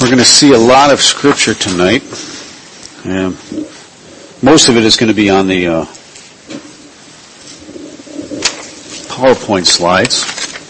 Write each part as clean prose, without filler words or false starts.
We're going to see a lot of scripture tonight. Most of it is going to be on the PowerPoint slides.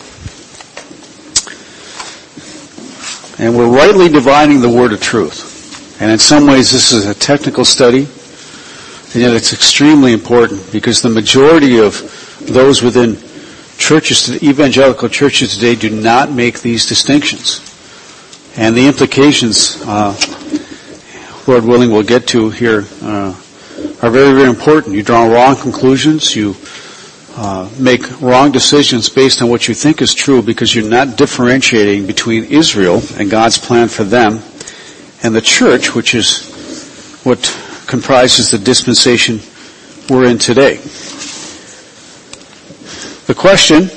And we're rightly dividing the word of truth. And in some ways this is a technical study, and yet it's extremely important because the majority of those within churches, evangelical churches today, do not make these distinctions. And the implications, Lord willing, we'll get to here, are very, very important. You draw wrong conclusions. You make wrong decisions based on what you think is true because you're not differentiating between Israel and God's plan for them and the church, which is what comprises the dispensation we're in today. The question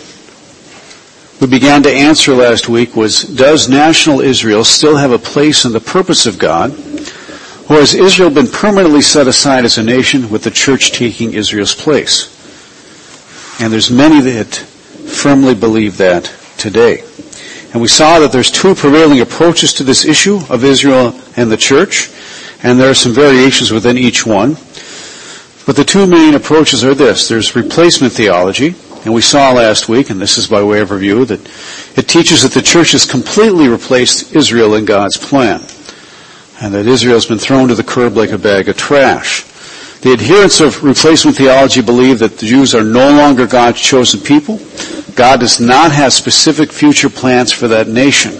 we began to answer last week was, does national Israel still have a place in the purpose of God, or has Israel been permanently set aside as a nation with the church taking Israel's place? And there's many that firmly believe that today. And we saw that there's two prevailing approaches to this issue of Israel and the church, and there are some variations within each one. But the two main approaches are this. There's replacement theology, and we saw last week, and this is by way of review, that it teaches that the church has completely replaced Israel in God's plan, and that Israel's been thrown to the curb like a bag of trash. The adherents of replacement theology believe that the Jews are no longer God's chosen people. God does not have specific future plans for that nation.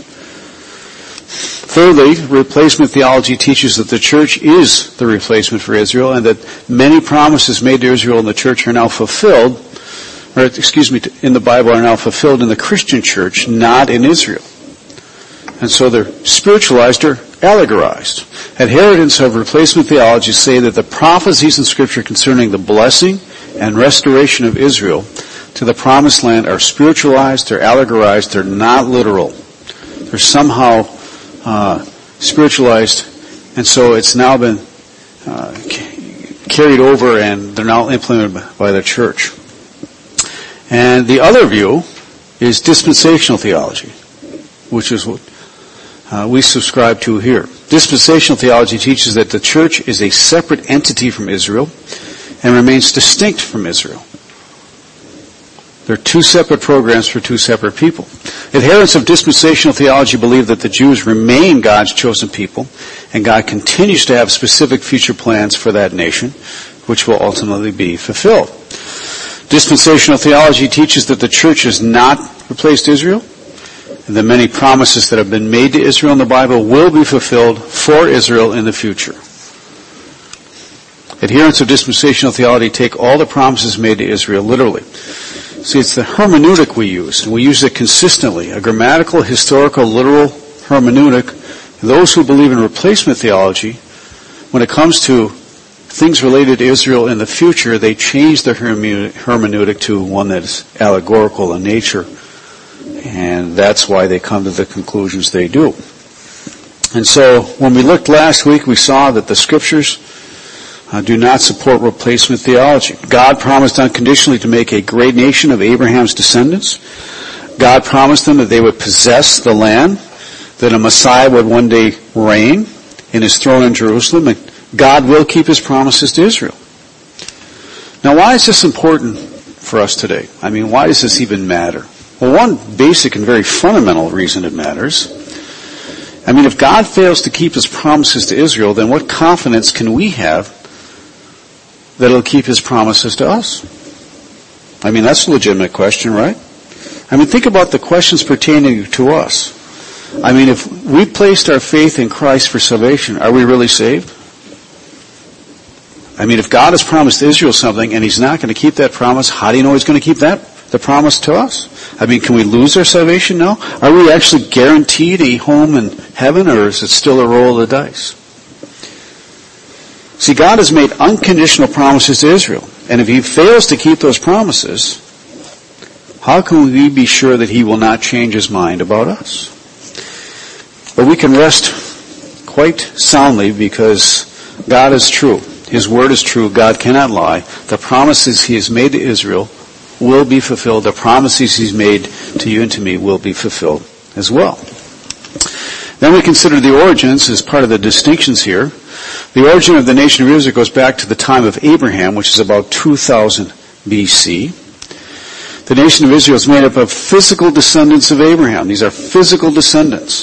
Thirdly, replacement theology teaches that the church is the replacement for Israel, and that many promises made to Israel in the church are now fulfilled, in the Bible are now fulfilled in the Christian church, not in Israel. And so they're spiritualized or allegorized. Adherents of replacement theology say that the prophecies in Scripture concerning the blessing and restoration of Israel to the promised land are spiritualized, they're allegorized, they're not literal. They're somehow spiritualized, and so it's now been carried over and they're now implemented by the church. And the other view is dispensational theology, which is what we subscribe to here. Dispensational theology teaches that the church is a separate entity from Israel and remains distinct from Israel. There are two separate programs for two separate people. Adherents of dispensational theology believe that the Jews remain God's chosen people, and God continues to have specific future plans for that nation, which will ultimately be fulfilled. Dispensational theology teaches that the church has not replaced Israel, and that many promises that have been made to Israel in the Bible will be fulfilled for Israel in the future. Adherents of dispensational theology take all the promises made to Israel literally. See, it's the hermeneutic we use, and we use it consistently, a grammatical, historical, literal hermeneutic. Those who believe in replacement theology, when it comes to things related to Israel in the future, they change their hermeneutic to one that is allegorical in nature, and that's why they come to the conclusions they do. And so, when we looked last week, we saw that the Scriptures do not support replacement theology. God promised unconditionally to make a great nation of Abraham's descendants. God promised them that they would possess the land, that a Messiah would one day reign in his throne in Jerusalem, and God will keep his promises to Israel. Now, why is this important for us today? I mean, why does this even matter? Well, one basic and very fundamental reason it matters. I mean, if God fails to keep his promises to Israel, then what confidence can we have that he'll keep his promises to us? I mean, that's a legitimate question, right? I mean, think about the questions pertaining to us. I mean, if we placed our faith in Christ for salvation, are we really saved? I mean, if God has promised Israel something and he's not going to keep that promise, how do you know he's going to keep the promise to us? I mean, can we lose our salvation now? Are we actually guaranteed a home in heaven, or is it still a roll of the dice? See, God has made unconditional promises to Israel, and if he fails to keep those promises, how can we be sure that he will not change his mind about us? But we can rest quite soundly because God is true. His word is true. God cannot lie. The promises he has made to Israel will be fulfilled. The promises he's made to you and to me will be fulfilled as well. Then we consider the origins as part of the distinctions here. The origin of the nation of Israel goes back to the time of Abraham, which is about 2000 BC. The nation of Israel is made up of physical descendants of Abraham. These are physical descendants,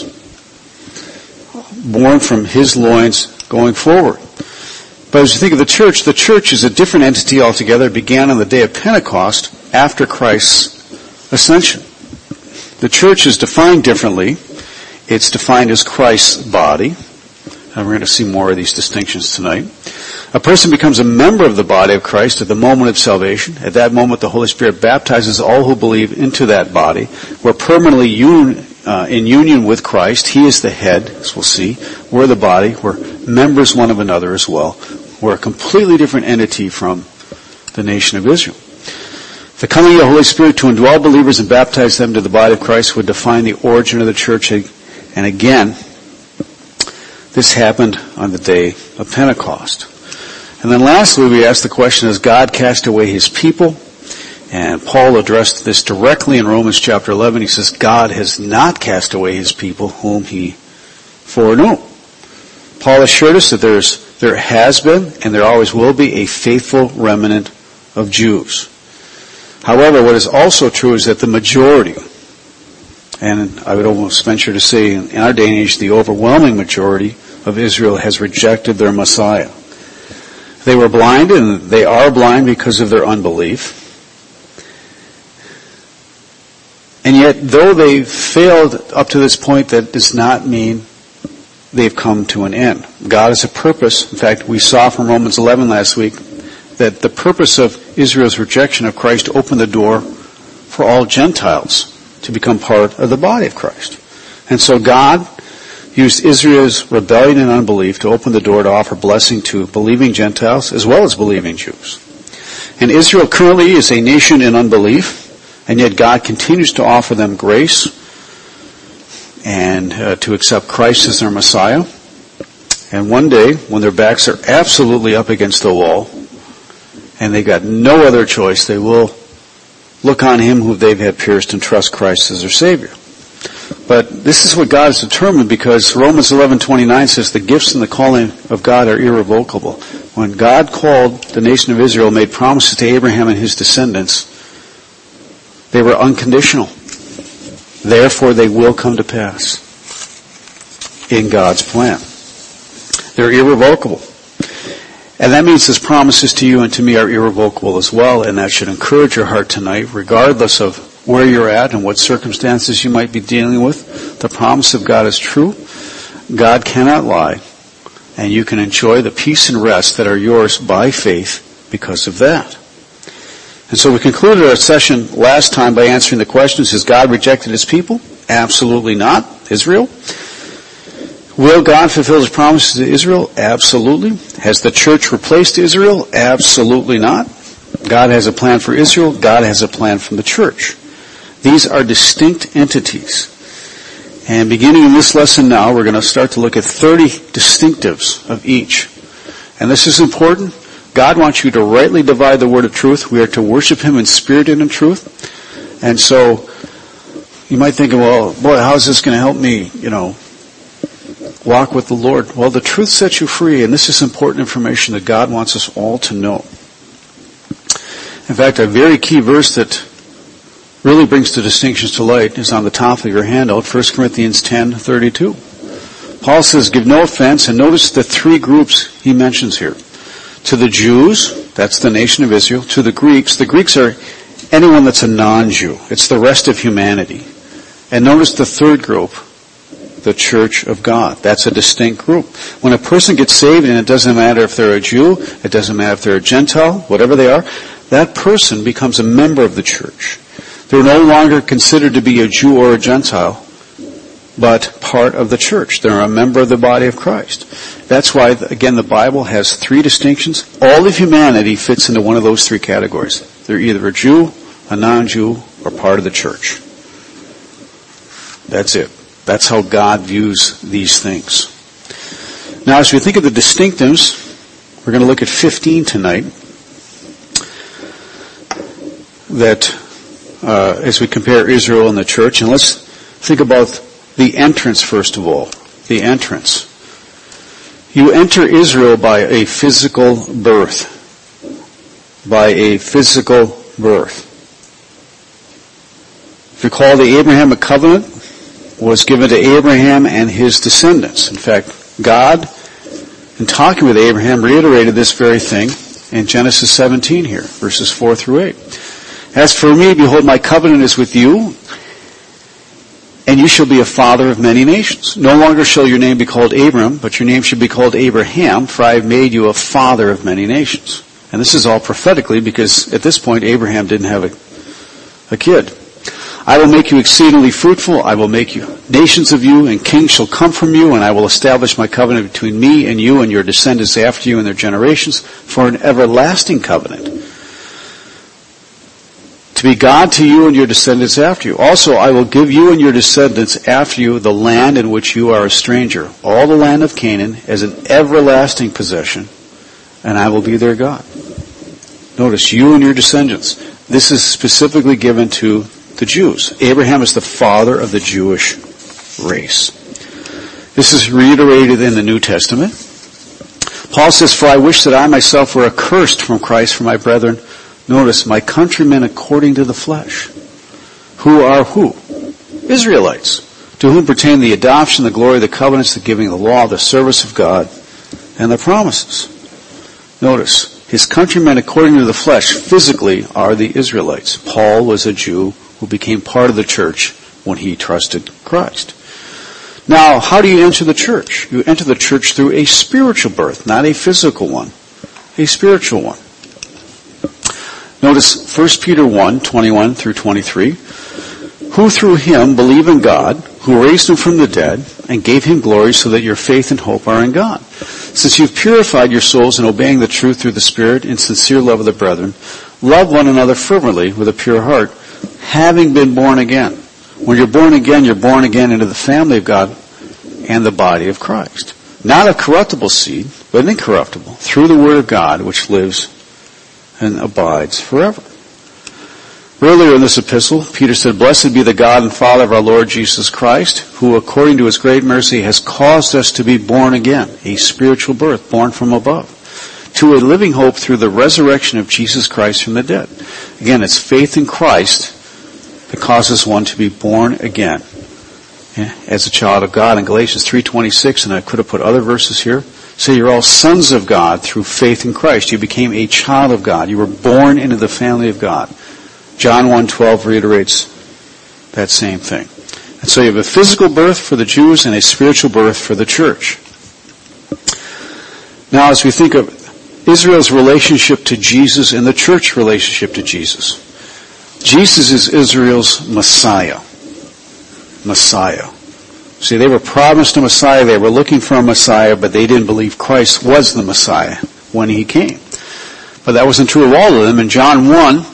born from his loins going forward. But as you think of the church is a different entity altogether. It began on the day of Pentecost after Christ's ascension. The church is defined differently. It's defined as Christ's body. And we're going to see more of these distinctions tonight. A person becomes a member of the body of Christ at the moment of salvation. At that moment, the Holy Spirit baptizes all who believe into that body. We're permanently in union with Christ. He is the head, as we'll see. We're the body. We're members one of another as well. We're a completely different entity from the nation of Israel. The coming of the Holy Spirit to indwell believers and baptize them to the body of Christ would define the origin of the church. And again, this happened on the day of Pentecost. And then lastly, we ask the question, has God cast away his people? And Paul addressed this directly in Romans chapter 11. He says, God has not cast away his people whom he foreknew. Paul assured us that there has been and there always will be a faithful remnant of Jews. However, what is also true is that the majority, and I would almost venture to say in our day and age, the overwhelming majority of Israel has rejected their Messiah. They were blind, and they are blind because of their unbelief. And yet, though they've failed up to this point, that does not mean they've come to an end. God has a purpose. In fact, we saw from Romans 11 last week that the purpose of Israel's rejection of Christ opened the door for all Gentiles to become part of the body of Christ. And so God used Israel's rebellion and unbelief to open the door to offer blessing to believing Gentiles as well as believing Jews. And Israel currently is a nation in unbelief, and yet God continues to offer them grace and to accept Christ as their Messiah. And one day, when their backs are absolutely up against the wall, and they've got no other choice, they will look on him who they've had pierced and trust Christ as their Savior. But this is what God has determined, because Romans 11:29 says the gifts and the calling of God are irrevocable. When God called the nation of Israel, made promises to Abraham and his descendants, they were unconditional. Therefore, they will come to pass in God's plan. They're irrevocable. And that means his promises to you and to me are irrevocable as well, and that should encourage your heart tonight, regardless of where you're at and what circumstances you might be dealing with. The promise of God is true. God cannot lie, and you can enjoy the peace and rest that are yours by faith because of that. And so we concluded our session last time by answering the questions, has God rejected his people? Absolutely not. Israel? Will God fulfill his promises to Israel? Absolutely. Has the church replaced Israel? Absolutely not. God has a plan for Israel. God has a plan for the church. These are distinct entities. And beginning in this lesson now, we're going to start to look at 30 distinctives of each. And this is important. God wants you to rightly divide the word of truth. We are to worship him in spirit and in truth. And so, you might think, well, boy, how is this going to help me, walk with the Lord? Well, the truth sets you free, and this is important information that God wants us all to know. In fact, a very key verse that really brings the distinctions to light is on the top of your handout, 1 Corinthians 10:32. Paul says, give no offense, and notice the three groups he mentions here. To the Jews, that's the nation of Israel. To the Greeks are anyone that's a non-Jew. It's the rest of humanity. And notice the third group, the church of God. That's a distinct group. When a person gets saved, and it doesn't matter if they're a Jew, it doesn't matter if they're a Gentile, whatever they are, that person becomes a member of the church. They're no longer considered to be a Jew or a Gentile, but part of the church. They're a member of the body of Christ. That's why, again, the Bible has three distinctions. All of humanity fits into one of those three categories. They're either a Jew, a non-Jew, or part of the church. That's it. That's how God views these things. Now, as we think of the distinctives, we're going to look at 15 tonight. That as we compare Israel and the church, and let's think about the entrance first of all. the entrance. You enter Israel by a physical birth. By a physical birth. If you recall, the Abrahamic covenant was given to Abraham and his descendants. In fact, God, in talking with Abraham, reiterated this very thing in Genesis 17 here, verses 4 through 8. As for me, behold, my covenant is with you, and you shall be a father of many nations. No longer shall your name be called Abram, but your name shall be called Abraham, for I have made you a father of many nations. And this is all prophetically, because at this point Abraham didn't have a kid. I will make you exceedingly fruitful. I will make you nations of you, and kings shall come from you, and I will establish my covenant between me and you and your descendants after you and their generations for an everlasting covenant, to be God to you and your descendants after you. Also, I will give you and your descendants after you the land in which you are a stranger, all the land of Canaan, as an everlasting possession, and I will be their God. Notice, you and your descendants. This is specifically given to the Jews. Abraham is the father of the Jewish race. This is reiterated in the New Testament. Paul says, for I wish that I myself were accursed from Christ for my brethren. Notice, my countrymen according to the flesh. Who are who? Israelites, to whom pertain the adoption, the glory, the covenants, the giving of the law, the service of God, and the promises. Notice, his countrymen according to the flesh physically are the Israelites. Paul was a Jew who became part of the church when he trusted Christ. Now, how do you enter the church? You enter the church through a spiritual birth, not a physical one. A spiritual one. Notice 1 Peter 1, 21 through 23. Who through him believe in God, who raised him from the dead, and gave him glory, so that your faith and hope are in God. Since you've purified your souls in obeying the truth through the Spirit in sincere love of the brethren, love one another fervently with a pure heart, having been born again. When you're born again into the family of God and the body of Christ. Not of corruptible seed, but incorruptible, through the word of God, which lives and abides forever. Earlier in this epistle, Peter said, blessed be the God and Father of our Lord Jesus Christ, who according to his great mercy has caused us to be born again, a spiritual birth, born from above, to a living hope through the resurrection of Jesus Christ from the dead. Again, it's faith in Christ that causes one to be born again as a child of God. In Galatians 3:26, and I could have put other verses here, say you're all sons of God through faith in Christ. You became a child of God. You were born into the family of God. John 1:12 reiterates that same thing. And so you have a physical birth for the Jews and a spiritual birth for the church. Now, as we think of Israel's relationship to Jesus and the church relationship to Jesus, Jesus is Israel's Messiah. Messiah. See, they were promised a Messiah. They were looking for a Messiah, but they didn't believe Christ was the Messiah when he came. But that wasn't true of all of them. In John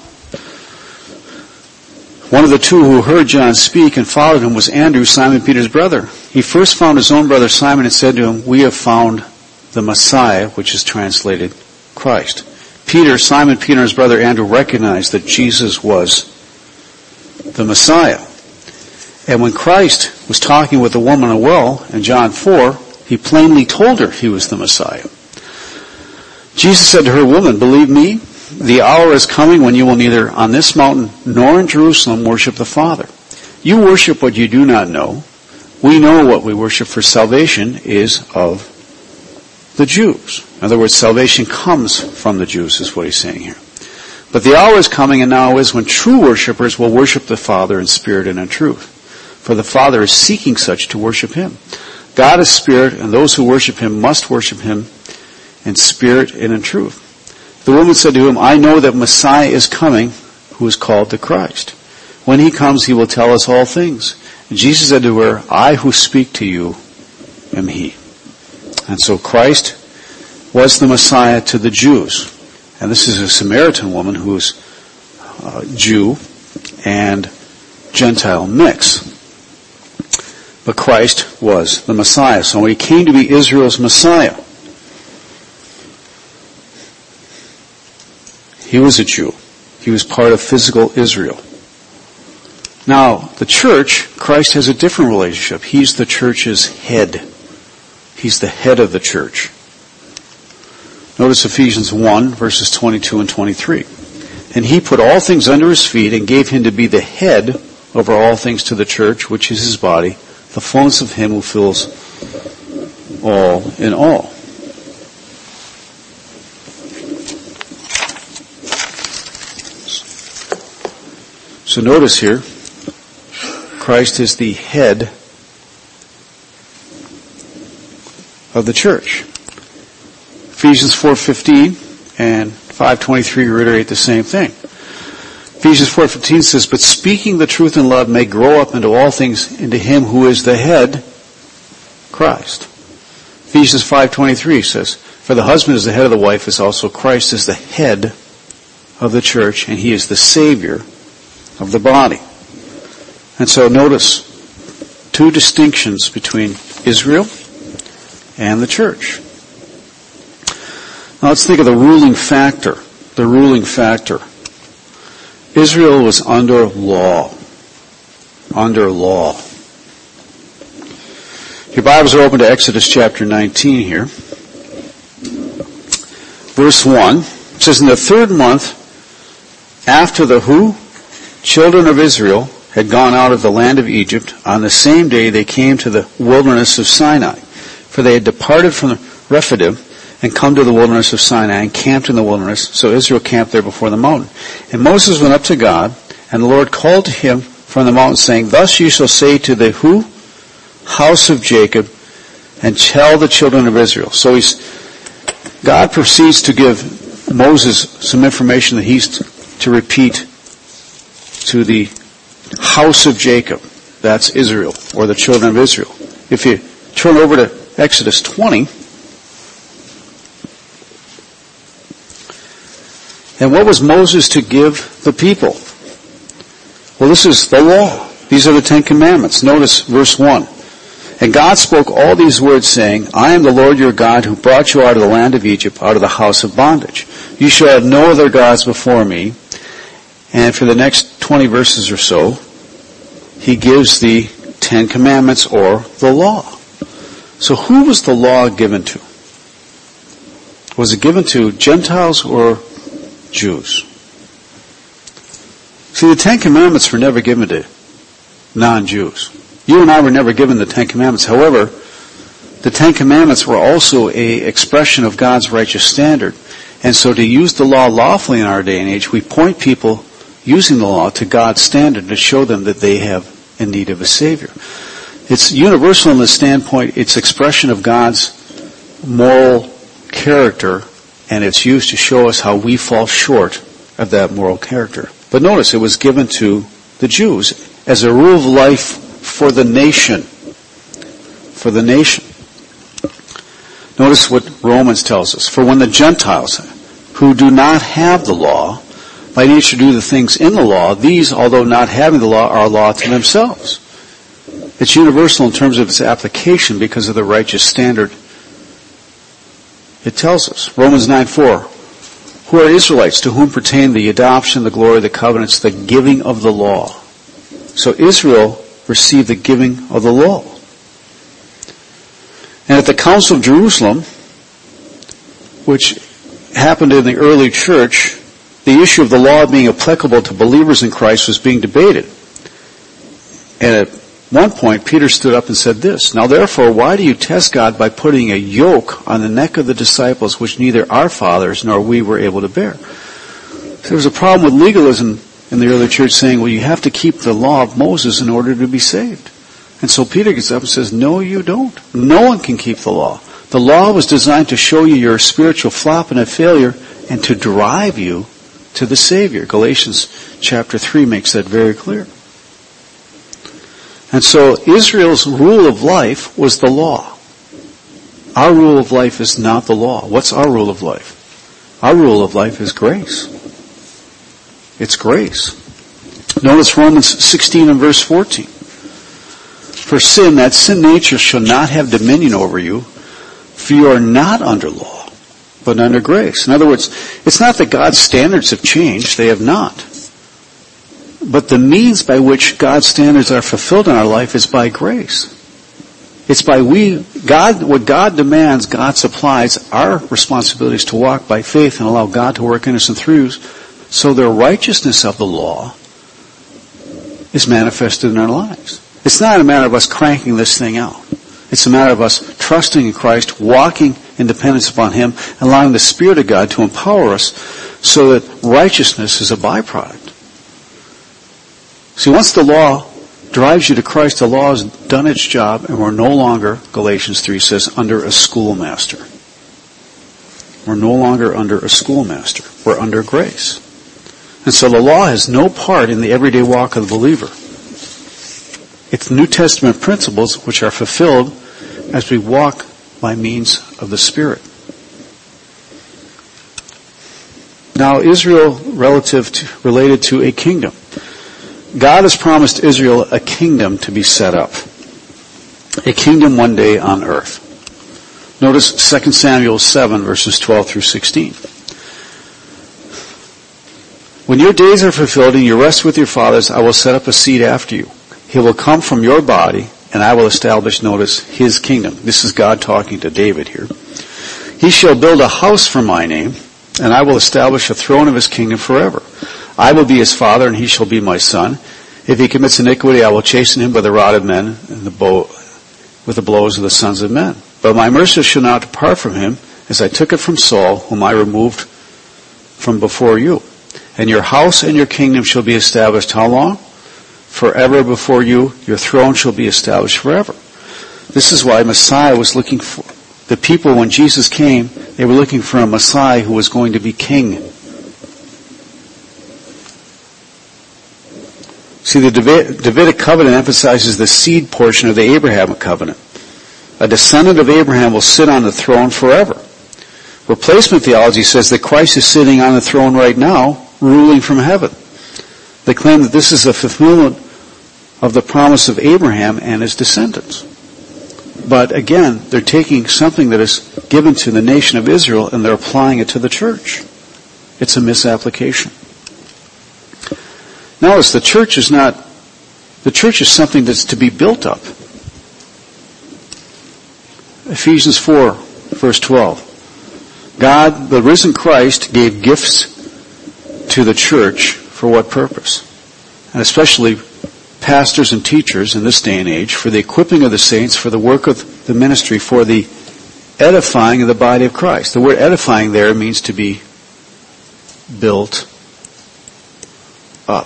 1 of the two who heard John speak and followed him was Andrew, Simon Peter's brother. He first found his own brother Simon and said to him, we have found the Messiah, which is translated Christ. Simon Peter and his brother Andrew recognized that Jesus was the Messiah. And when Christ was talking with the woman at the well in John 4, he plainly told her he was the Messiah. Jesus said to her, woman, believe me, the hour is coming when you will neither on this mountain nor in Jerusalem worship the Father. You worship what you do not know. We know what we worship, for salvation is of the Jews. In other words, salvation comes from the Jews, is what he's saying here. But the hour is coming, and now is, when true worshipers will worship the Father in spirit and in truth. For the Father is seeking such to worship him. God is spirit, and those who worship him must worship him in spirit and in truth. The woman said to him, I know that Messiah is coming, who is called the Christ. When he comes, he will tell us all things. And Jesus said to her, I who speak to you am he. And so Christ was the Messiah to the Jews. And this is a Samaritan woman who is Jew and Gentile mix. But Christ was the Messiah. So when he came to be Israel's Messiah, he was a Jew. He was part of physical Israel. Now, the church, Christ has a different relationship. He's the church's head. He's the head of the church. Notice Ephesians 1, verses 22 and 23. And he put all things under his feet and gave him to be the head over all things to the church, which is his body, the fullness of him who fills all in all. So notice here, Christ is the head of the church. Ephesians 4:15 and 5:23 reiterate the same thing. Ephesians 4:15 says, but speaking the truth in love may grow up into all things into him who is the head, Christ. Ephesians 5:23 says, for the husband is the head of the wife, as also Christ is the head of the church, and he is the Savior of the body. And so notice two distinctions between Israel and the church. Now let's think of the ruling factor. The ruling factor. Israel was under law. Under law. Your Bibles are open to Exodus chapter 19 here. Verse 1. It says, in the third month, after the who? Children of Israel had gone out of the land of Egypt, on the same day they came to the wilderness of Sinai. For they had departed from Rephidim and come to the wilderness of Sinai and camped in the wilderness. So Israel camped there before the mountain. And Moses went up to God, and the Lord called to him from the mountain, saying, thus you shall say to the who? House of Jacob, and tell the children of Israel. So God proceeds to give Moses some information that he's to repeat to the house of Jacob. That's Israel, or the children of Israel. If you turn over to Exodus 20, and what was Moses to give the people? Well, this is the law. These are the Ten Commandments. Notice verse 1. And God spoke all these words, saying, I am the Lord your God who brought you out of the land of Egypt, out of the house of bondage. You shall have no other gods before me. And for the next 20 verses or so, he gives the Ten Commandments, or the law. So who was the law given to? Was it given to Gentiles or Jews? See, the Ten Commandments were never given to non-Jews. You and I were never given the Ten Commandments. However, the Ten Commandments were also an expression of God's righteous standard. And so to use the law lawfully in our day and age, we point people using the law to God's standard to show them that they have in need of a Savior. It's universal in the standpoint, it's expression of God's moral character, and it's used to show us how we fall short of that moral character. But notice, it was given to the Jews as a rule of life for the nation. For the nation. Notice what Romans tells us. For when the Gentiles, who do not have the law, by nature do the things in the law, these, although not having the law, are a law to themselves. It's universal in terms of its application because of the righteous standard it tells us. Romans 9:4. Who are Israelites, to whom pertain the adoption, the glory, the covenants, the giving of the law. So Israel received the giving of the law. And at the Council of Jerusalem, which happened in the early church, the issue of the law being applicable to believers in Christ was being debated. And at one point, Peter stood up and said this, now therefore, why do you test God by putting a yoke on the neck of the disciples which neither our fathers nor we were able to bear? So there was a problem with legalism in the early church saying, well, you have to keep the law of Moses in order to be saved. And so Peter gets up and says, no, you don't. No one can keep the law. The law was designed to show you your spiritual flop and a failure and to drive you to the Savior. Galatians chapter 3 makes that very clear. And so Israel's rule of life was the law. Our rule of life is not the law. What's our rule of life? Our rule of life is grace. It's grace. Notice Romans 16 and verse 14. For sin, that sin nature shall not have dominion over you, for you are not under law, but under grace. In other words, it's not that God's standards have changed. They have not. But the means by which God's standards are fulfilled in our life is by grace. It's what God demands, God supplies. Our responsibility is to walk by faith and allow God to work in us and through us, so the righteousness of the law is manifested in our lives. It's not a matter of us cranking this thing out. It's a matter of us trusting in Christ, walking in dependence upon Him, allowing the Spirit of God to empower us so that righteousness is a byproduct. See, once the law drives you to Christ, the law has done its job, and we're no longer, Galatians 3 says, under a schoolmaster. We're no longer under a schoolmaster. We're under grace. And so the law has no part in the everyday walk of the believer. It's New Testament principles which are fulfilled as we walk by means of the Spirit. Now, Israel related to a kingdom. God has promised Israel a kingdom to be set up. A kingdom one day on earth. Notice 2 Samuel 7 verses 12 through 16. When your days are fulfilled and you rest with your fathers, I will set up a seed after you. He will come from your body, and I will establish, notice, His kingdom. This is God talking to David here. He shall build a house for my name, and I will establish a throne of His kingdom forever. I will be his father, and he shall be my son. If he commits iniquity, I will chasten him by the rod of men and with the blows of the sons of men. But my mercy shall not depart from him, as I took it from Saul, whom I removed from before you. And your house and your kingdom shall be established how long? Forever before you. Your throne shall be established forever. This is why Messiah was looking for, the people when Jesus came, they were looking for a Messiah who was going to be king. See, the Davidic covenant emphasizes the seed portion of the Abrahamic covenant. A descendant of Abraham will sit on the throne forever. Replacement theology says that Christ is sitting on the throne right now, ruling from heaven. They claim that this is a fulfillment of the promise of Abraham and his descendants. But again, they're taking something that is given to the nation of Israel and they're applying it to the church. It's a misapplication. Notice the church is something that's to be built up. Ephesians 4, verse 12. God, the risen Christ, gave gifts to the church for what purpose? And especially pastors and teachers in this day and age, for the equipping of the saints, for the work of the ministry, for the edifying of the body of Christ. The word edifying there means to be built up.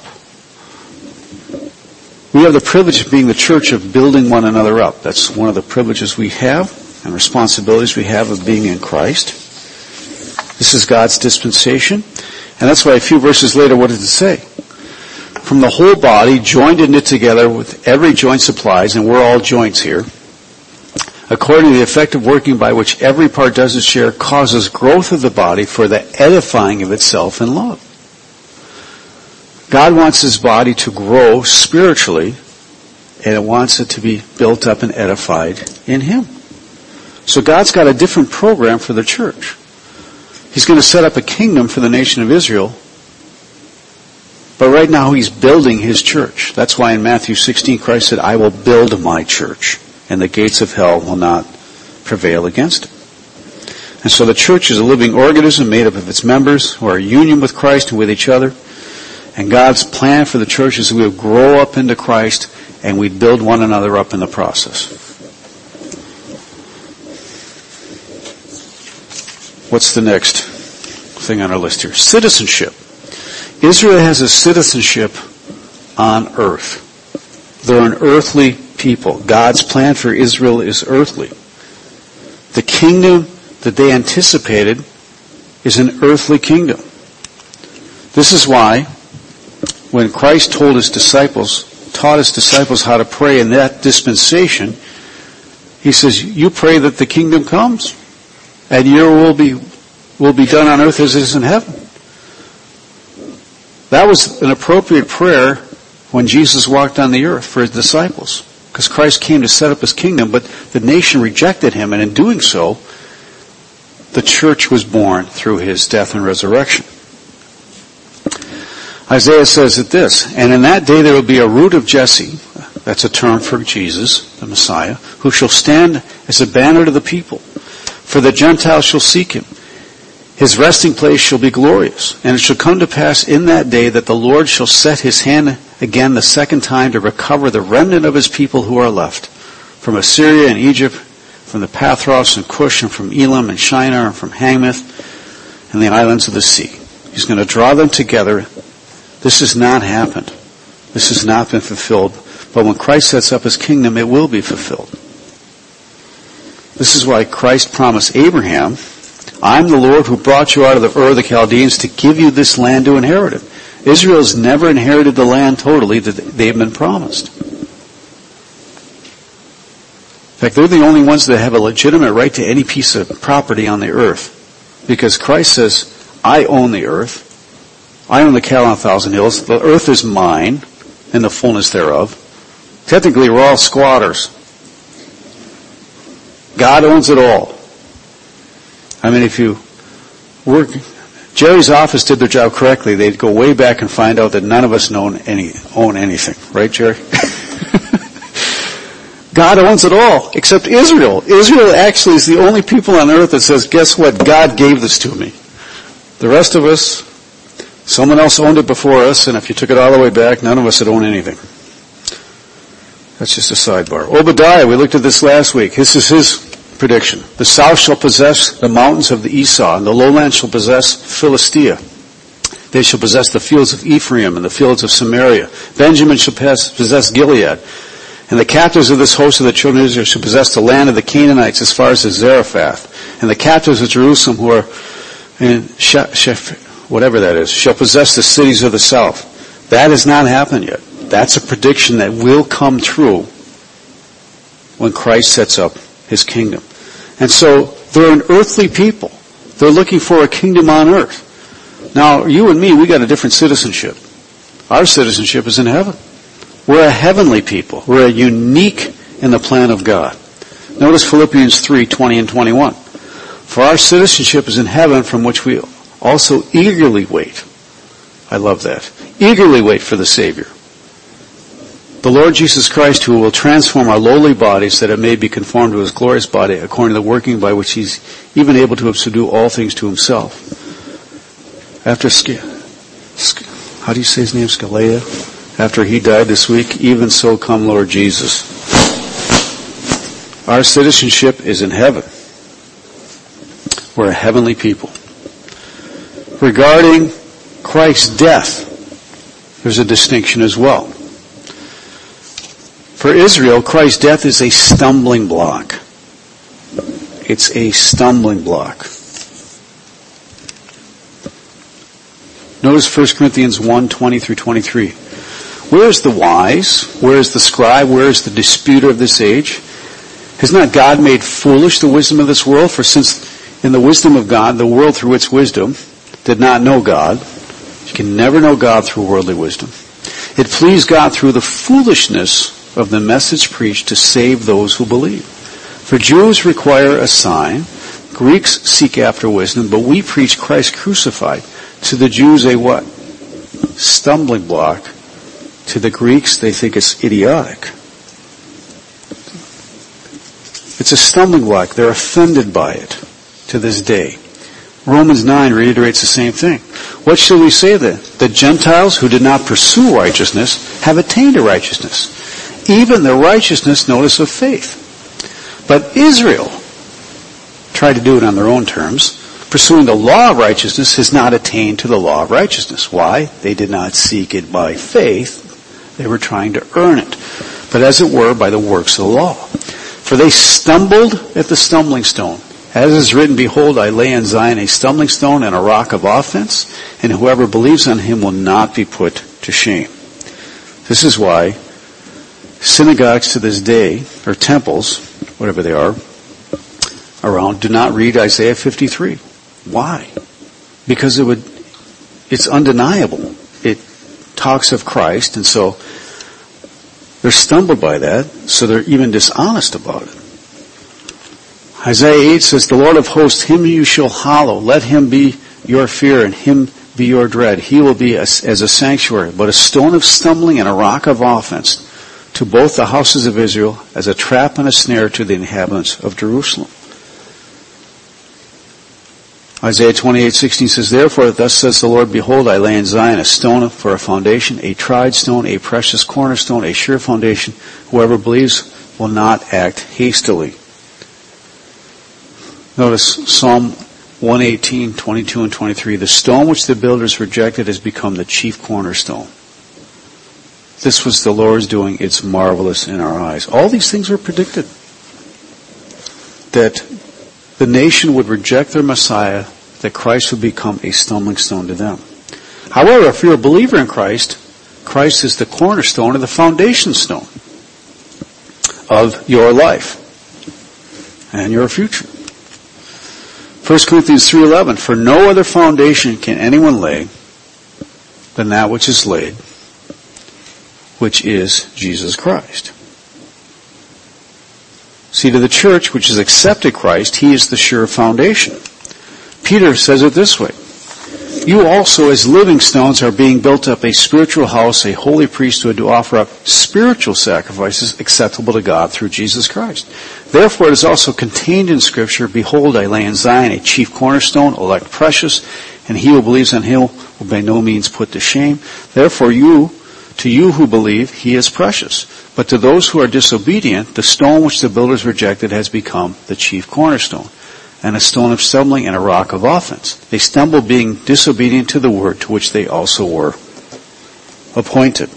We have the privilege of being the church of building one another up. That's one of the privileges we have and responsibilities we have of being in Christ. This is God's dispensation. And that's why a few verses later, what does it say? From the whole body, joined and knit together with every joint supplies, and we're all joints here, according to the effective working by which every part does its share, causes growth of the body for the edifying of itself in love. God wants His body to grow spiritually, and it wants it to be built up and edified in Him. So God's got a different program for the church. He's going to set up a kingdom for the nation of Israel, but right now He's building His church. That's why in Matthew 16 Christ said, I will build my church, and the gates of hell will not prevail against it. And so the church is a living organism made up of its members who are in union with Christ and with each other. And God's plan for the church is that we will grow up into Christ and we build one another up in the process. What's the next thing on our list here? Citizenship. Israel has a citizenship on earth. They're an earthly people. God's plan for Israel is earthly. The kingdom that they anticipated is an earthly kingdom. This is why when Christ taught his disciples how to pray in that dispensation, He says, you pray that the kingdom comes and your will be done on earth as it is in heaven. That was an appropriate prayer when Jesus walked on the earth for His disciples, because Christ came to set up His kingdom, but the nation rejected Him, and in doing so, the church was born through His death and resurrection. Isaiah says it this, and in that day there will be a root of Jesse, that's a term for Jesus, the Messiah, who shall stand as a banner to the people. For the Gentiles shall seek him. His resting place shall be glorious. And it shall come to pass in that day that the Lord shall set his hand again the second time to recover the remnant of his people who are left, from Assyria and Egypt, from the Pathros and Cush, and from Elam and Shinar, and from Hamath, and the islands of the sea. He's going to draw them together. This has not happened. This has not been fulfilled. But when Christ sets up his kingdom, it will be fulfilled. This is why Christ promised Abraham, I'm the Lord who brought you out of the Ur of the Chaldeans to give you this land to inherit it. Israel has never inherited the land totally that they've been promised. In fact, they're the only ones that have a legitimate right to any piece of property on the earth. Because Christ says, I own the earth. I own the cattle on 1,000 hills. The earth is mine and the fullness thereof. Technically, we're all squatters. God owns it all. I mean, if you work, Jerry's office did their job correctly, they'd go way back and find out that none of us own anything. Right, Jerry? God owns it all, except Israel. Israel actually is the only people on earth that says, guess what? God gave this to me. The rest of us, someone else owned it before us, and if you took it all the way back, none of us had owned anything. That's just a sidebar. Obadiah, we looked at this last week. This is his prediction. The south shall possess the mountains of the Esau, and the lowland shall possess Philistia. They shall possess the fields of Ephraim and the fields of Samaria. Benjamin shall possess Gilead. And the captives of this host of the children of Israel shall possess the land of the Canaanites as far as the Zarephath. And the captives of Jerusalem who are in whatever that is, shall possess the cities of the south. That has not happened yet. That's a prediction that will come true when Christ sets up his kingdom. And so they're an earthly people. They're looking for a kingdom on earth. Now, you and me, we got a different citizenship. Our citizenship is in heaven. We're a heavenly people. We're unique in the plan of God. Notice Philippians 3:20 and 21. For our citizenship is in heaven, from which we also eagerly wait. I love that. Eagerly wait for the Savior, the Lord Jesus Christ, who will transform our lowly bodies that it may be conformed to his glorious body, according to the working by which he's even able to subdue all things to himself. After, how do you say his name? Scalea? After he died this week, even so come Lord Jesus. Our citizenship is in heaven. We're a heavenly people. Regarding Christ's death, there's a distinction as well. For Israel, Christ's death is a stumbling block. It's a stumbling block. Notice 1 Corinthians 1:20 through 23. Where is the wise? Where is the scribe? Where is the disputer of this age? Has not God made foolish the wisdom of this world? For since in the wisdom of God, the world through its wisdom did not know God. You can never know God through worldly wisdom. It pleased God through the foolishness of the message preached to save those who believe. For Jews require a sign, Greeks seek after wisdom, but we preach Christ crucified. To the Jews a what? Stumbling block. To the Greeks, they think it's idiotic. It's a stumbling block. They're offended by it to this day. Romans 9 reiterates the same thing. What shall we say then? The Gentiles who did not pursue righteousness have attained a righteousness. Even the righteousness, notice, of faith. But Israel tried to do it on their own terms. Pursuing the law of righteousness has not attained to the law of righteousness. Why? They did not seek it by faith. They were trying to earn it, but as it were, by the works of the law. For they stumbled at the stumbling stone. As is written, behold, I lay in Zion a stumbling stone and a rock of offense, and whoever believes on him will not be put to shame. This is why synagogues to this day, or temples, whatever they are, around, do not read Isaiah 53. Why? Because it's undeniable. It talks of Christ, and so they're stumbled by that, so they're even dishonest about it. Isaiah 8 says, the Lord of hosts, him you shall hallow. Let him be your fear and him be your dread. He will be as a sanctuary, but a stone of stumbling and a rock of offense to both the houses of Israel as a trap and a snare to the inhabitants of Jerusalem. Isaiah 28:16 says, Therefore, thus says the Lord, Behold, I lay in Zion a stone for a foundation, a tried stone, a precious cornerstone, a sure foundation. Whoever believes will not act hastily. Notice Psalm 118:22 and 23. The stone which the builders rejected has become the chief cornerstone. This was the Lord's doing. It's marvelous in our eyes. All these things were predicted. That the nation would reject their Messiah, that Christ would become a stumbling stone to them. However, if you're a believer in Christ, Christ is the cornerstone or the foundation stone of your life and your future. 1 Corinthians 3:11, For no other foundation can anyone lay than that which is laid, which is Jesus Christ. See, to the church which has accepted Christ, he is the sure foundation. Peter says it this way, You also as living stones are being built up a spiritual house, a holy priesthood to offer up spiritual sacrifices acceptable to God through Jesus Christ. Therefore it is also contained in Scripture, Behold, I lay in Zion a chief cornerstone, elect precious, and he who believes on him will by no means put to shame. Therefore to you who believe, he is precious. But to those who are disobedient, the stone which the builders rejected has become the chief cornerstone, and a stone of stumbling and a rock of offense. They stumble being disobedient to the word to which they also were appointed.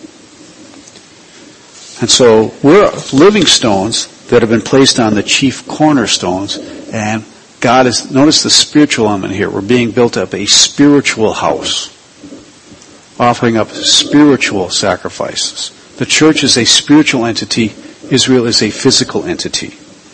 And so we're living stones that have been placed on the chief cornerstones, and God is, notice the spiritual element here. We're being built up a spiritual house, offering up spiritual sacrifices. The church is a spiritual entity. Israel is a physical entity.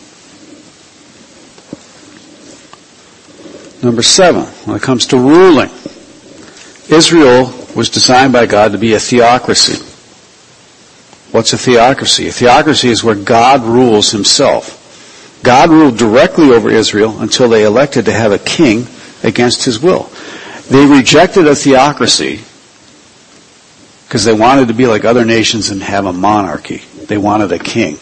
Number 7, when it comes to ruling, Israel was designed by God to be a theocracy. What's a theocracy? A theocracy is where God rules himself. God ruled directly over Israel until they elected to have a king against his will. They rejected a theocracy because they wanted to be like other nations and have a monarchy. They wanted a king.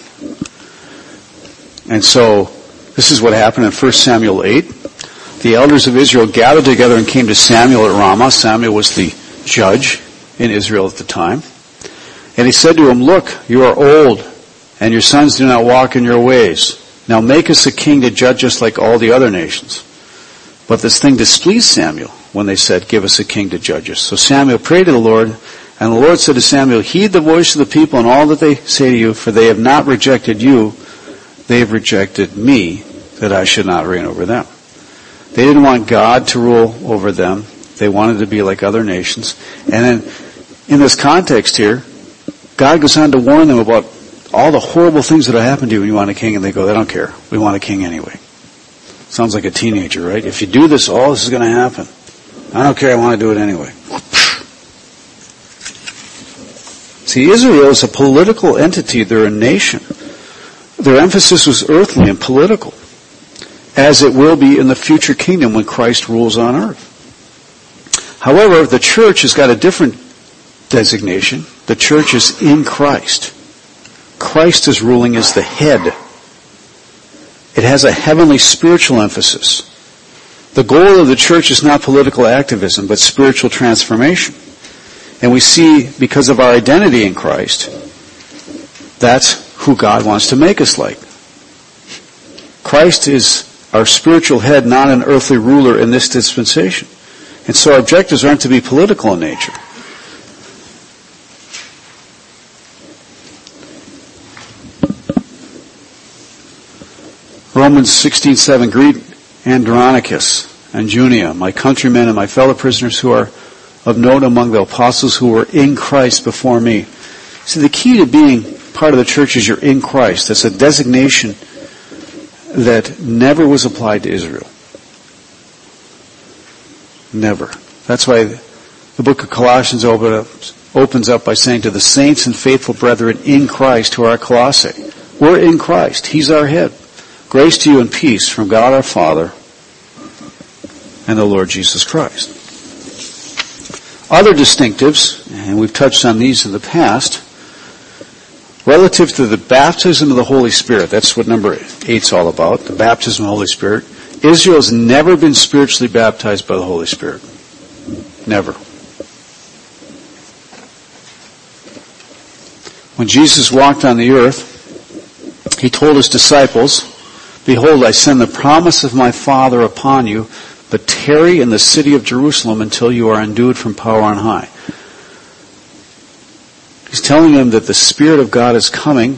And so, this is what happened in 1 Samuel 8. The elders of Israel gathered together and came to Samuel at Ramah. Samuel was the judge in Israel at the time. And he said to him, Look, you are old, and your sons do not walk in your ways. Now make us a king to judge us like all the other nations. But this thing displeased Samuel when they said, Give us a king to judge us. So Samuel prayed to the Lord, and the Lord said to Samuel, Heed the voice of the people and all that they say to you, for they have not rejected you, they have rejected me, that I should not reign over them. They didn't want God to rule over them. They wanted to be like other nations. And then, in this context here, God goes on to warn them about all the horrible things that will happen to you when you want a king, and they go, I don't care. We want a king anyway. Sounds like a teenager, right? If you do this, all this is going to happen. I don't care. I want to do it anyway. See, Israel is a political entity. They're a nation. Their emphasis was earthly and political, as it will be in the future kingdom when Christ rules on earth. However, the church has got a different designation. The church is in Christ. Christ is ruling as the head. It has a heavenly spiritual emphasis. The goal of the church is not political activism, but spiritual transformation. And we see, because of our identity in Christ, that's who God wants to make us like. Christ is our spiritual head, not an earthly ruler in this dispensation. And so our objectives aren't to be political in nature. Romans 16:7, Greet Andronicus and Junia, my countrymen and my fellow prisoners who are of note among the apostles who were in Christ before me. See, the key to being part of the church is you're in Christ. That's a designation that never was applied to Israel. Never. That's why the book of Colossians opens up by saying, to the saints and faithful brethren in Christ who are at Colossae. We're in Christ. He's our head. Grace to you and peace from God our Father and the Lord Jesus Christ. Other distinctives, and we've touched on these in the past, relative to the baptism of the Holy Spirit. That's what number 8's all about, the baptism of the Holy Spirit. Israel has never been spiritually baptized by the Holy Spirit. Never. When Jesus walked on the earth, he told his disciples, "Behold, I send the promise of my Father upon you, but tarry in the city of Jerusalem until you are endued from power on high." He's telling them that the Spirit of God is coming.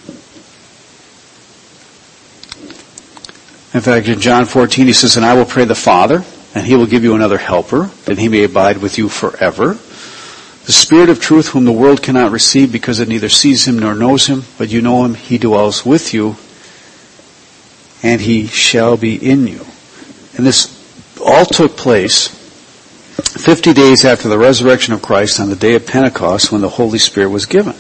In fact, in John 14, he says, "And I will pray the Father, and he will give you another helper, that he may abide with you forever. The Spirit of truth, whom the world cannot receive, because it neither sees him nor knows him, but you know him, he dwells with you, and he shall be in you." And this all took place 50 days after the resurrection of Christ on the day of Pentecost, when the Holy Spirit was given.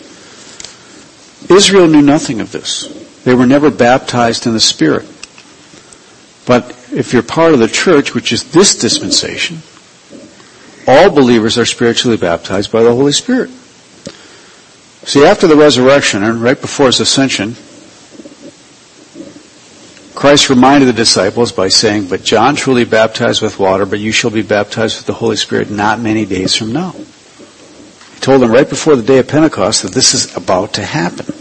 Israel knew nothing of this. They were never baptized in the Spirit. But if you're part of the church, which is this dispensation, all believers are spiritually baptized by the Holy Spirit. See, after the resurrection, and right before his ascension, Christ reminded the disciples by saying, "But John truly baptized with water, but you shall be baptized with the Holy Spirit not many days from now." He told them right before the day of Pentecost that this is about to happen.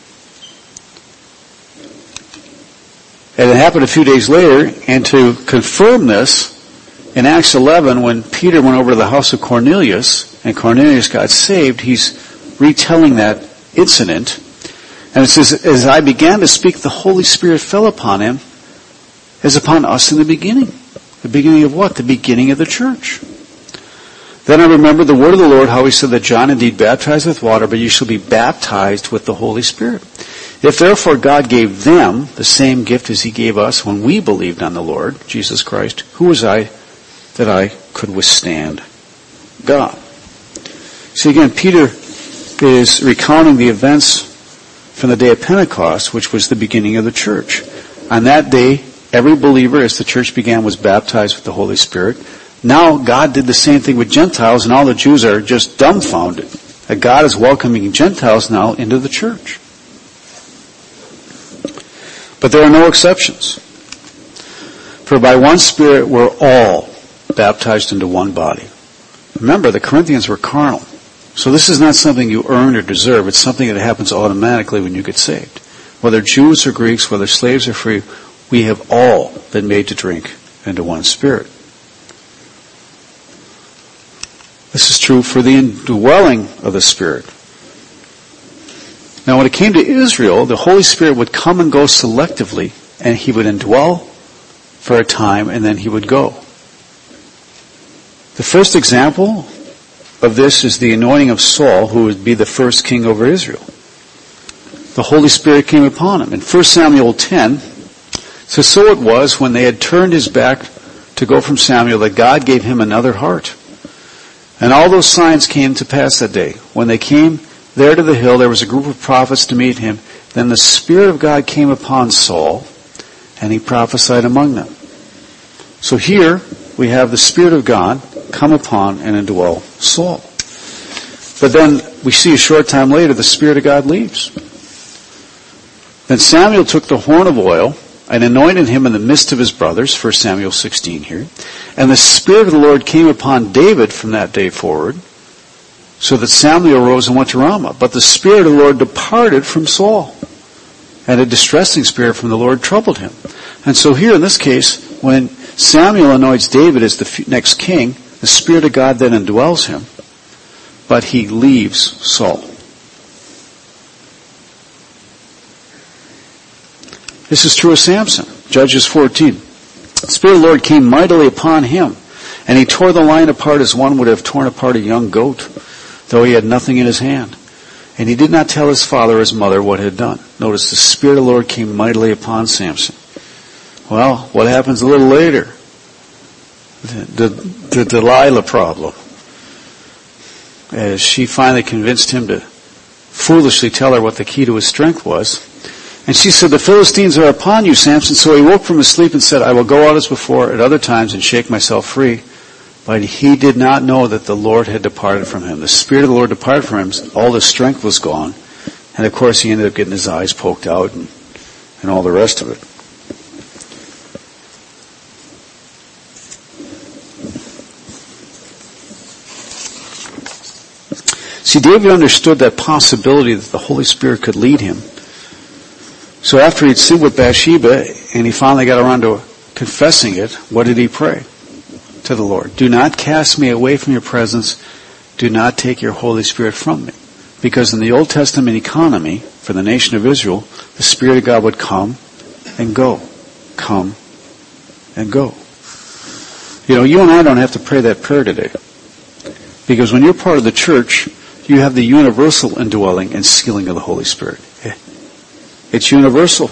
And it happened a few days later, and to confirm this, in Acts 11, when Peter went over to the house of Cornelius, and Cornelius got saved, he's retelling that incident. And it says, "As I began to speak, the Holy Spirit fell upon him, as upon us in the beginning." The beginning of what? The beginning of the church. "Then I remembered the word of the Lord, how he said that John indeed baptized with water, but you shall be baptized with the Holy Spirit. If therefore God gave them the same gift as he gave us when we believed on the Lord, Jesus Christ, who was I that I could withstand God?" See, again, Peter is recounting the events from the day of Pentecost, which was the beginning of the church. On that day, every believer, as the church began, was baptized with the Holy Spirit. Now God did the same thing with Gentiles, and all the Jews are just dumbfounded that God is welcoming Gentiles now into the church. But there are no exceptions. For by one Spirit we're all baptized into one body. Remember, the Corinthians were carnal. So this is not something you earn or deserve. It's something that happens automatically when you get saved. Whether Jews or Greeks, whether slaves or free, we have all been made to drink into one Spirit. This is true for the indwelling of the Spirit. Now when it came to Israel, the Holy Spirit would come and go selectively, and he would indwell for a time, and then he would go. The first example of this is the anointing of Saul, who would be the first king over Israel. The Holy Spirit came upon him. In 1 Samuel 10, it says, "So it was, when they had turned his back to go from Samuel, that God gave him another heart. And all those signs came to pass that day. When they came there to the hill, there was a group of prophets to meet him. Then the Spirit of God came upon Saul, and he prophesied among them." So here we have the Spirit of God come upon and indwell Saul. But then we see a short time later the Spirit of God leaves. Then Samuel took the horn of oil and anointed him in the midst of his brothers, 1 Samuel 16 here. And the Spirit of the Lord came upon David from that day forward, so that Samuel rose and went to Ramah. But the Spirit of the Lord departed from Saul, and a distressing spirit from the Lord troubled him. And so here in this case, when Samuel anoints David as the next king, the Spirit of God then indwells him, but he leaves Saul. This is true of Samson. Judges 14. The Spirit of the Lord came mightily upon him, and he tore the lion apart as one would have torn apart a young goat, though he had nothing in his hand. And he did not tell his father or his mother what he had done. Notice the Spirit of the Lord came mightily upon Samson. Well, what happens a little later? The Delilah problem. As she finally convinced him to foolishly tell her what the key to his strength was. And she said, "The Philistines are upon you, Samson." So he woke from his sleep and said, "I will go out as before at other times and shake myself free." But he did not know that the Lord had departed from him. The Spirit of the Lord departed from him. All his strength was gone. And of course he ended up getting his eyes poked out and all the rest of it. See, David understood that possibility that the Holy Spirit could lead him. So after he'd sinned with Bathsheba and he finally got around to confessing it, what did he pray to the Lord? Do not cast me away from your presence. Do not take your Holy Spirit from me. Because in the Old Testament economy, for the nation of Israel, the Spirit of God would come and go. Come and go. You know, you and I don't have to pray that prayer today. Because when you're part of the church, you have the universal indwelling and sealing of the Holy Spirit. It's universal.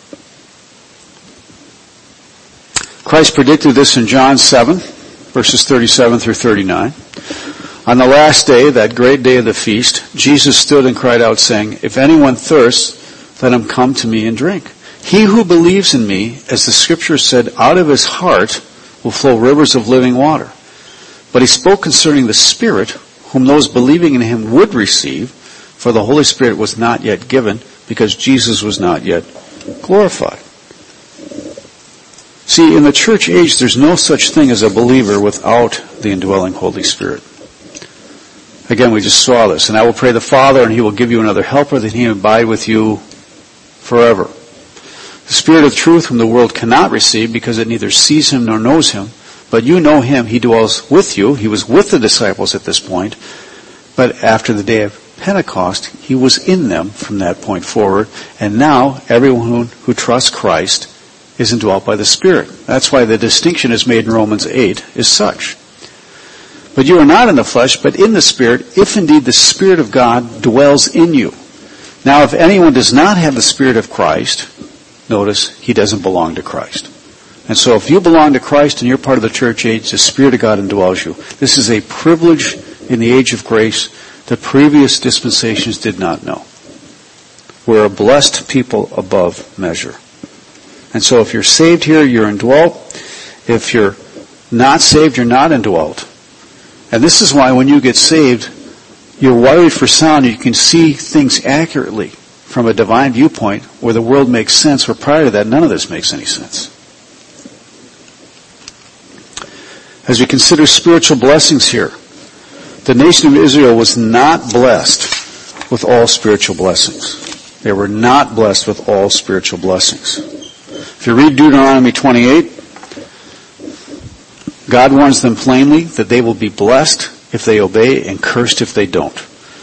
Christ predicted this in John 7, verses 37 through 39. On the last day, that great day of the feast, Jesus stood and cried out, saying, If anyone thirsts, let him come to me and drink. He who believes in me, as the Scripture said, out of his heart will flow rivers of living water. But he spoke concerning the Spirit, whom those believing in him would receive, for the Holy Spirit was not yet given, because Jesus was not yet glorified. See, in the church age, there's no such thing as a believer without the indwelling Holy Spirit. Again, we just saw this. And I will pray the Father, and he will give you another helper, that he may abide with you forever. The Spirit of truth, whom the world cannot receive, because it neither sees him nor knows him. But you know him. He dwells with you. He was with the disciples at this point. But after the day of Pentecost, he was in them from that point forward. And now, everyone who trusts Christ is indwelt by the Spirit. That's why the distinction is made in Romans 8 is such. But you are not in the flesh, but in the Spirit, if indeed the Spirit of God dwells in you. Now, if anyone does not have the Spirit of Christ, notice, he doesn't belong to Christ. And so if you belong to Christ and you're part of the church age, the Spirit of God indwells you. This is a privilege in the age of grace that previous dispensations did not know. We're a blessed people above measure. And so if you're saved here, you're indwelt. If you're not saved, you're not indwelt. And this is why when you get saved, you're wired for sound. You can see things accurately from a divine viewpoint where the world makes sense, where prior to that, none of this makes any sense. As we consider spiritual blessings here, the nation of Israel was not blessed with all spiritual blessings. They were not blessed with all spiritual blessings. If you read Deuteronomy 28, God warns them plainly that they will be blessed if they obey and cursed if they don't.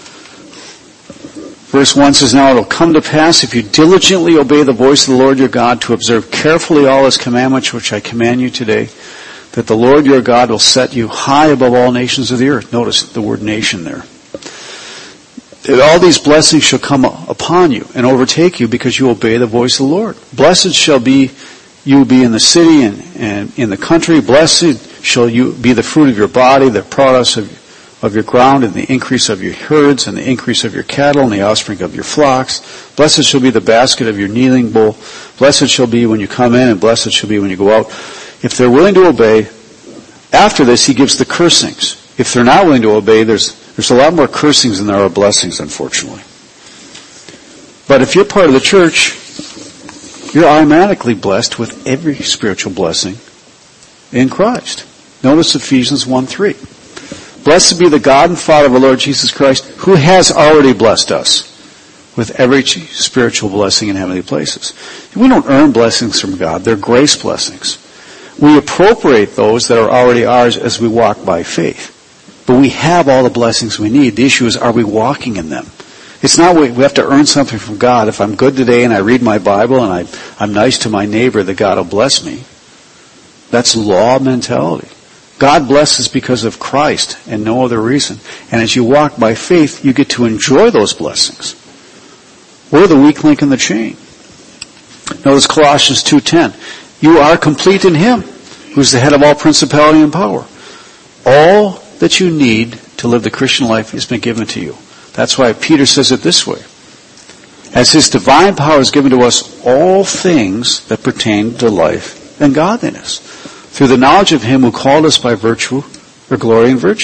Verse 1 says, Now it will come to pass if you diligently obey the voice of the Lord your God to observe carefully all his commandments which I command you today, that the Lord your God will set you high above all nations of the earth. Notice the word nation there. That all these blessings shall come upon you and overtake you because you obey the voice of the Lord. Blessed shall be you be in the city and in the country. Blessed shall you be the fruit of your body, the produce of your ground, and the increase of your herds, and the increase of your cattle, and the offspring of your flocks. Blessed shall be the basket of your kneading bowl. Blessed shall be when you come in, and blessed shall be when you go out. If they're willing to obey, after this he gives the cursings. If they're not willing to obey, there's a lot more cursings than there are blessings, unfortunately. But if you're part of the church, you're automatically blessed with every spiritual blessing in Christ. Notice Ephesians 1:3. Blessed be the God and Father of our Lord Jesus Christ, who has already blessed us with every spiritual blessing in heavenly places. We don't earn blessings from God. They're grace blessings. We appropriate those that are already ours as we walk by faith. But we have all the blessings we need. The issue is, are we walking in them? It's not we have to earn something from God. If I'm good today and I read my Bible and I'm nice to my neighbor, that God will bless me. That's law mentality. God blesses because of Christ and no other reason. And as you walk by faith, you get to enjoy those blessings. We're the weak link in the chain. Notice Colossians 2:10. You are complete in Him, who's the head of all principality and power. All that you need to live the Christian life has been given to you. That's why Peter says it this way. As His divine power has given to us all things that pertain to life and godliness, through the knowledge of Him who called us by virtue or glory and virtue.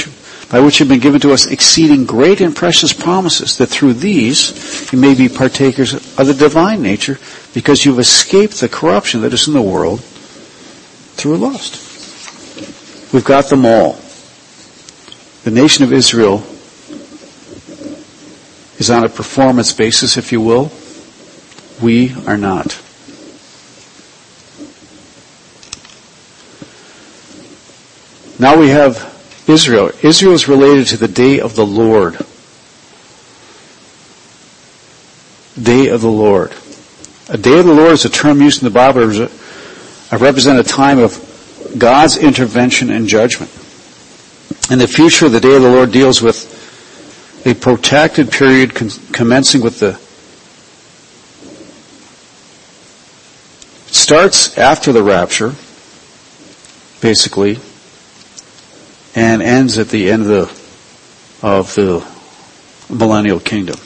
by which have been given to us exceeding great and precious promises, that through these you may be partakers of the divine nature, because you've escaped the corruption that is in the world through lust. We've got them all. The nation of Israel is on a performance basis, if you will. We are not. Now we have Israel. Israel is related to the day of the Lord. Day of the Lord. A day of the Lord is a term used in the Bible to represent a time of God's intervention and judgment. In the future, the day of the Lord deals with a protracted period commencing with it starts after the rapture, basically, and ends at the end of the millennial kingdom.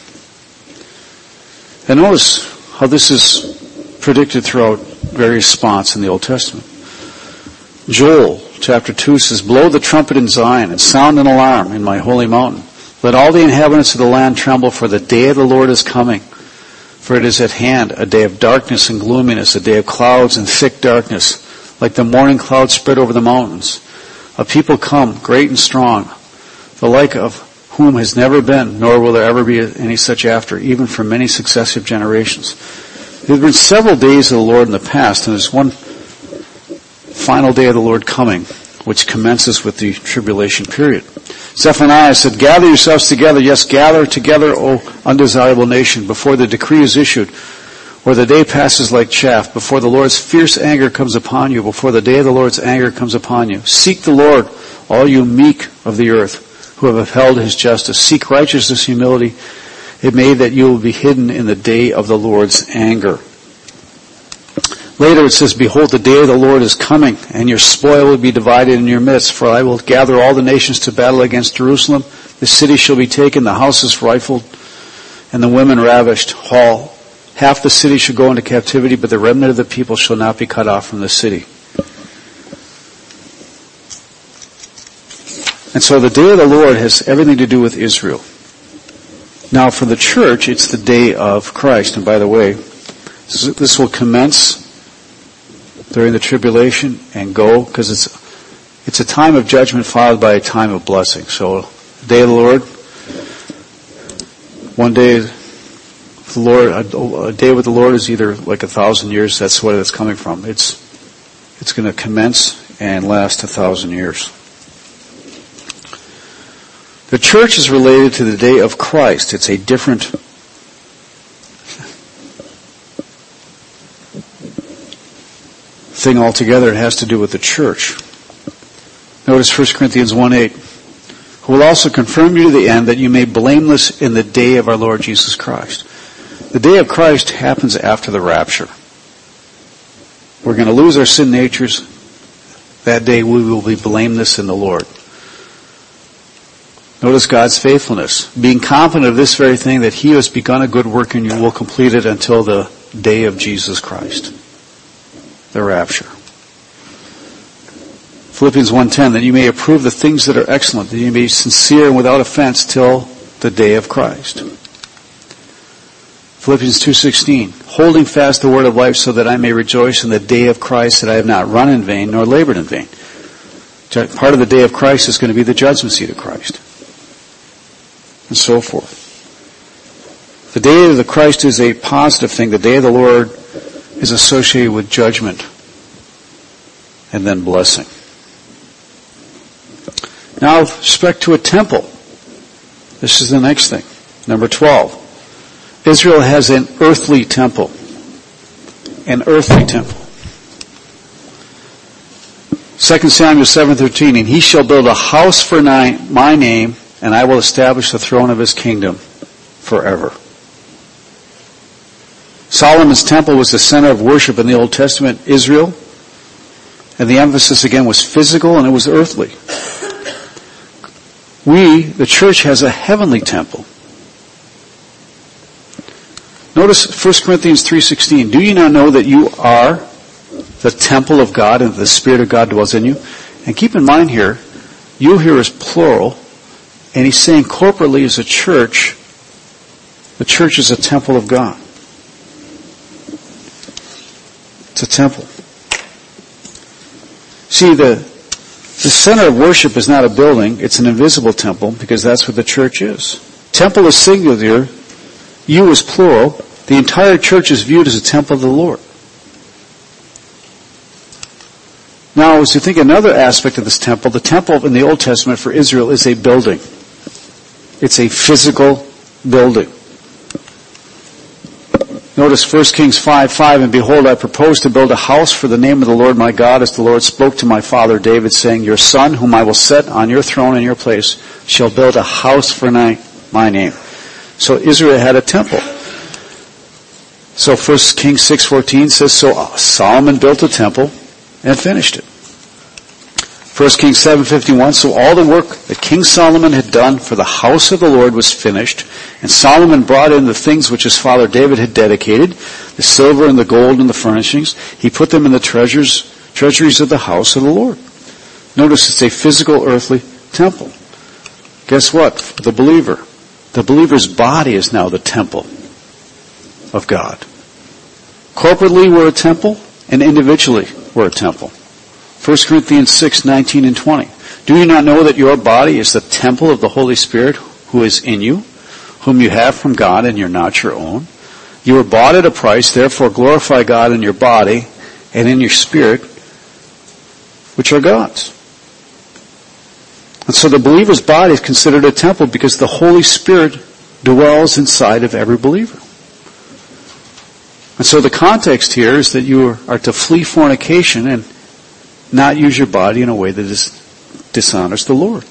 And notice how this is predicted throughout various spots in the Old Testament. Joel chapter 2 says, "Blow the trumpet in Zion and sound an alarm in my holy mountain. Let all the inhabitants of the land tremble, for the day of the Lord is coming. For it is at hand, a day of darkness and gloominess, a day of clouds and thick darkness, like the morning clouds spread over the mountains. A people come, great and strong, the like of whom has never been, nor will there ever be any such after, even for many successive generations." There have been several days of the Lord in the past, and there's one final day of the Lord coming, which commences with the tribulation period. Zephaniah said, "Gather yourselves together, yes, gather together, O undesirable nation, before the decree is issued, or the day passes like chaff, before the Lord's fierce anger comes upon you, before the day of the Lord's anger comes upon you. Seek the Lord, all you meek of the earth, who have upheld his justice. Seek righteousness, humility. It may that you will be hidden in the day of the Lord's anger." Later it says, "Behold, the day of the Lord is coming, and your spoil will be divided in your midst. For I will gather all the nations to battle against Jerusalem. The city shall be taken, the houses rifled, and the women ravished. Half the city shall go into captivity, but the remnant of the people shall not be cut off from the city." And so the day of the Lord has everything to do with Israel. Now for the church, it's the day of Christ. And by the way, this will commence during the tribulation and go, because it's a time of judgment followed by a time of blessing. So the day of the Lord, one day the Lord, a day with the Lord is either like 1,000 years. That's where it's coming from. It's going to commence and last 1,000 years. The church is related to the day of Christ. It's a different thing altogether. It has to do with the church. Notice 1 Corinthians 1:8. "Who will also confirm you to the end, that you may be blameless in the day of our Lord Jesus Christ." The day of Christ happens after the rapture. We're going to lose our sin natures. That day we will be blameless in the Lord. Notice God's faithfulness. "Being confident of this very thing, that he who has begun a good work in you will complete it until the day of Jesus Christ." The rapture. Philippians 1:10, "That you may approve the things that are excellent, that you may be sincere and without offense till the day of Christ." Philippians 2:16, "Holding fast the word of life, so that I may rejoice in the day of Christ, that I have not run in vain nor labored in vain." Part of the day of Christ is going to be the judgment seat of Christ. And so forth. The day of the Christ is a positive thing. The day of the Lord is associated with judgment and then blessing. Now, with respect to a temple, this is the next thing. Number 12. Israel has an earthly temple. An earthly temple. 2 Samuel 7:13, "And he shall build a house for my name, and I will establish the throne of his kingdom forever." Solomon's temple was the center of worship in the Old Testament Israel, and the emphasis again was physical and it was earthly. The church, has a heavenly temple. Notice 1 Corinthians 3:16, "Do you not know that you are the temple of God and the Spirit of God dwells in you?" And keep in mind here, you here is plural, And he's saying corporately as a church, the church is a temple of God. It's a temple. See, the center of worship is not a building, it's an invisible temple, because that's what the church is. Temple is singular, you is plural. The entire church is viewed as a temple of the Lord. Now, as you think another aspect of this temple, the temple in the Old Testament for Israel is a building. It's a physical building. Notice 1 Kings 5:5, and behold, I propose to build a house for the name of the Lord my God, as the Lord spoke to my father David, saying, your son, whom I will set on your throne in your place, shall build a house for my name. So Israel had a temple. So 1 Kings 6:14 says, so Solomon built a temple and finished it. 1 Kings 7:51, so all the work that King Solomon had done for the house of the Lord was finished, and Solomon brought in the things which his father David had dedicated, the silver and the gold and the furnishings. He put them in the treasuries of the house of the Lord. Notice it's a physical earthly temple. Guess what? The believer's body is now the temple of God. Corporately we're a temple, and individually we're a temple. 1 Corinthians 6:19 and 20. Do you not know that your body is the temple of the Holy Spirit who is in you, whom you have from God, and you're not your own? You were bought at a price, therefore glorify God in your body and in your spirit, which are God's. And so the believer's body is considered a temple because the Holy Spirit dwells inside of every believer. And so the context here is that you are to flee fornication and not use your body in a way that dishonors the Lord.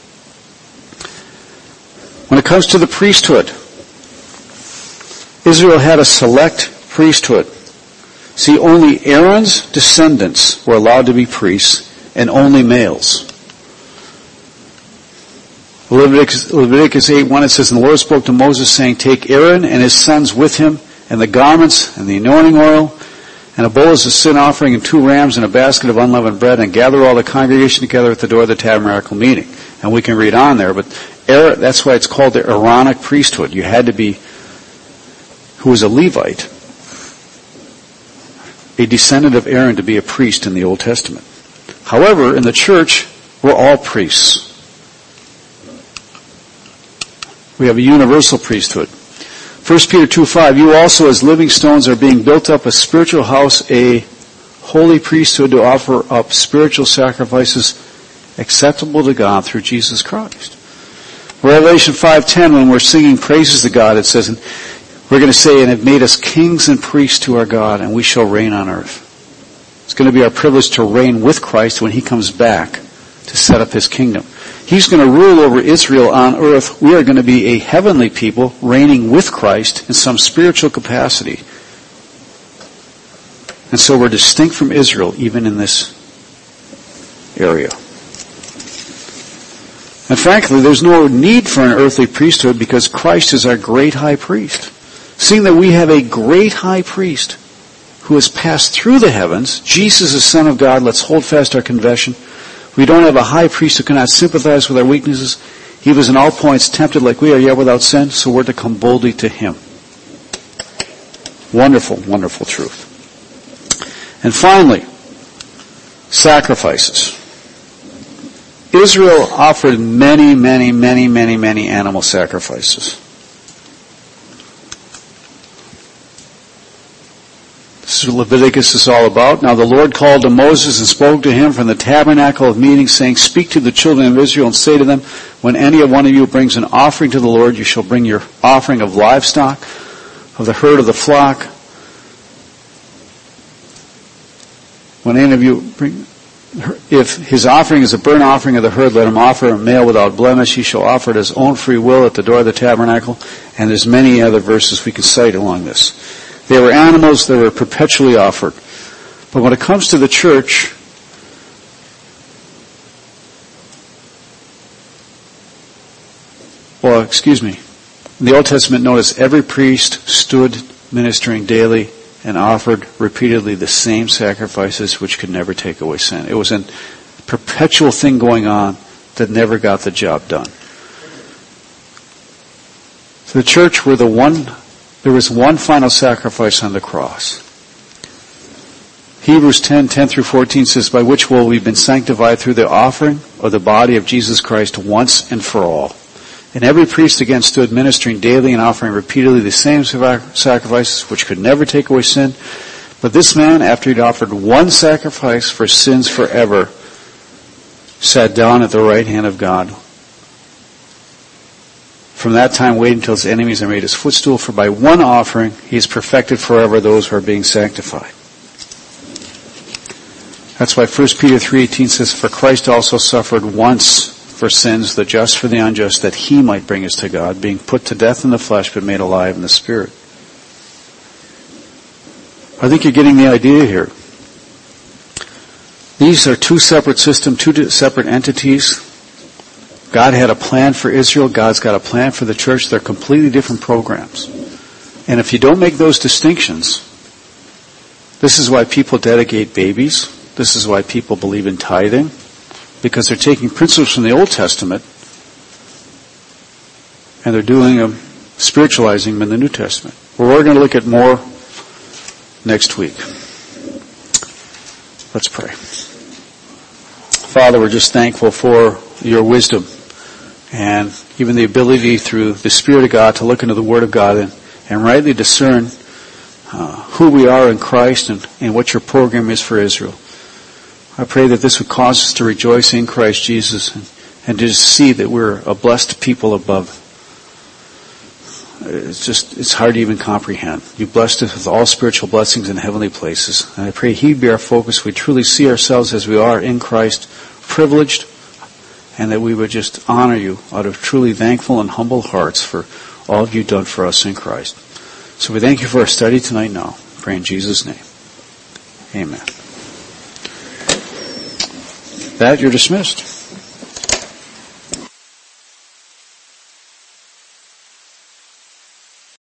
When it comes to the priesthood, Israel had a select priesthood. See, only Aaron's descendants were allowed to be priests, and only males. Leviticus 8:1, it says, and the Lord spoke to Moses, saying, take Aaron and his sons with him, and the garments, and the anointing oil, and a bull as a sin offering, and 2 rams, and a basket of unleavened bread, and gather all the congregation together at the door of the tabernacle meeting. And we can read on there, but Aaron, that's why it's called the Aaronic priesthood. You had to be, who was a Levite, a descendant of Aaron, to be a priest in the Old Testament. However, in the church, we're all priests. We have a universal priesthood. 1 Peter 2:5, you also as living stones are being built up a spiritual house, a holy priesthood to offer up spiritual sacrifices acceptable to God through Jesus Christ. Revelation 5:10, when we're singing praises to God, it says, we're going to say, and have made us kings and priests to our God, and we shall reign on earth. It's going to be our privilege to reign with Christ when he comes back to set up his kingdom. He's going to rule over Israel on earth. We are going to be a heavenly people reigning with Christ in some spiritual capacity. And so we're distinct from Israel even in this area. And frankly, there's no need for an earthly priesthood because Christ is our great high priest. Seeing that we have a great high priest who has passed through the heavens, Jesus, the Son of God, let's hold fast our confession. We don't have a high priest who cannot sympathize with our weaknesses. He was in all points tempted like we are, yet without sin, so we're to come boldly to him. Wonderful, wonderful truth. And finally, sacrifices. Israel offered many animal sacrifices. This is what Leviticus is all about. Now the Lord called to Moses and spoke to him from the tabernacle of meeting, saying, speak to the children of Israel and say to them, when any one of you brings an offering to the Lord, you shall bring your offering of livestock, of the herd of the flock. When any of you bring, if his offering is a burnt offering of the herd, let him offer a male without blemish. He shall offer it his own free will at the door of the tabernacle. And there's many other verses we can cite along this. They were animals that were perpetually offered. But when it comes to the church, in the Old Testament, notice every priest stood ministering daily and offered repeatedly the same sacrifices which could never take away sin. It was a perpetual thing going on that never got the job done. The church were there was one final sacrifice on the cross. Hebrews 10 through 14 says, by which will we've been sanctified through the offering of the body of Jesus Christ once and for all. And every priest again stood ministering daily and offering repeatedly the same sacrifices which could never take away sin. But this man, after he'd offered one sacrifice for sins forever, sat down at the right hand of God. From that time waiting until his enemies are made his footstool, for by one offering he has perfected forever those who are being sanctified. That's why 1 Peter 3:18 says, for Christ also suffered once for sins, the just for the unjust, that he might bring us to God, being put to death in the flesh but made alive in the spirit. I think you're getting the idea here. These are two separate systems, two separate entities. God had a plan for Israel. God's got a plan for the church. They're completely different programs. And if you don't make those distinctions, this is why people dedicate babies. This is why people believe in tithing. Because they're taking principles from the Old Testament and they're doing them, spiritualizing them in the New Testament. Well, we're going to look at more next week. Let's pray. Father, we're just thankful for your wisdom and even the ability through the Spirit of God to look into the Word of God and rightly discern who we are in Christ and what your program is for Israel. I pray that this would cause us to rejoice in Christ Jesus and to see that we're a blessed people above. It's hard to even comprehend. You blessed us with all spiritual blessings in heavenly places. And I pray He'd be our focus. We truly see ourselves as we are in Christ, privileged, and that we would just honor you out of truly thankful and humble hearts for all you've done for us in Christ. So we thank you for our study tonight now. Pray in Jesus' name. Amen. That you're dismissed.